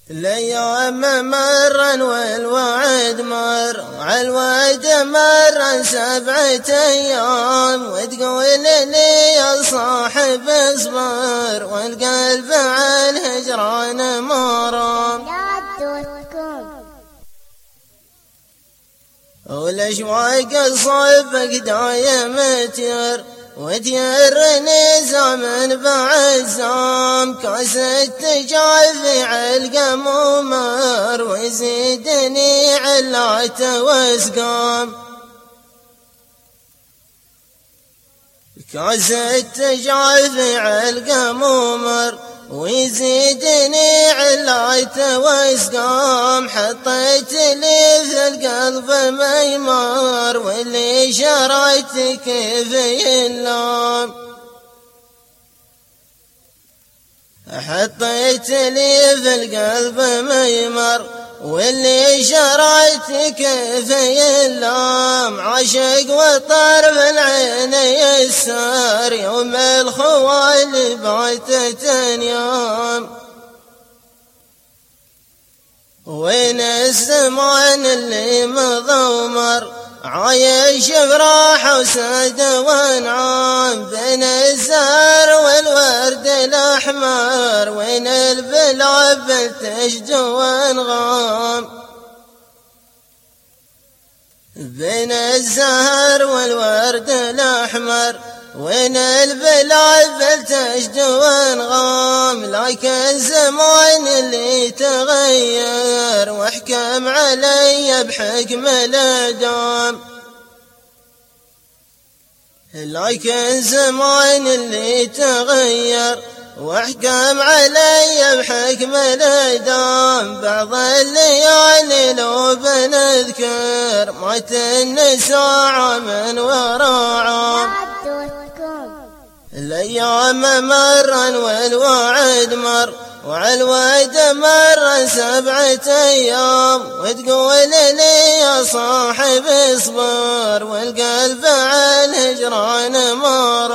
الأيام مرن والوعد مر عالوعد مرن 7 أيام وتقول لي يا صاحب اصبر والقلب عالهجران مرام والأشواق صوبك دايم تير وتيرني زمن بعد زام كاس التجافي عالقمومر ويزيدني علات واسقام كاس التجافي عالقمومر ويزيدني علات واسقام حطيت لي في القلب ميمار واللي شريتك في اللام حطيت لي في القلب ميمار واللي شريتك في اللام عاشق وطرف العين يسار يوم الخوال باتت يوم وين الزمان اللي مضمر عايش براحة وسعد وانعام بين الزهر والورد الأحمر وين البلعب تشجو وانغام بين الزهر والورد الأحمر وين البلعب تشجو وانغام لكن زمان اللي تغير واحكم علي بحكم الإعدام لكن زمان اللي تغير واحكم علي بحكم الإعدام بعض الليالي لو بنذكر مات النساء من وراء عام الأيام مرن والوعد مر وعالوعد مرن 7 أيام وتقول لي يا صاحب اصبر والقلب عالهجران مر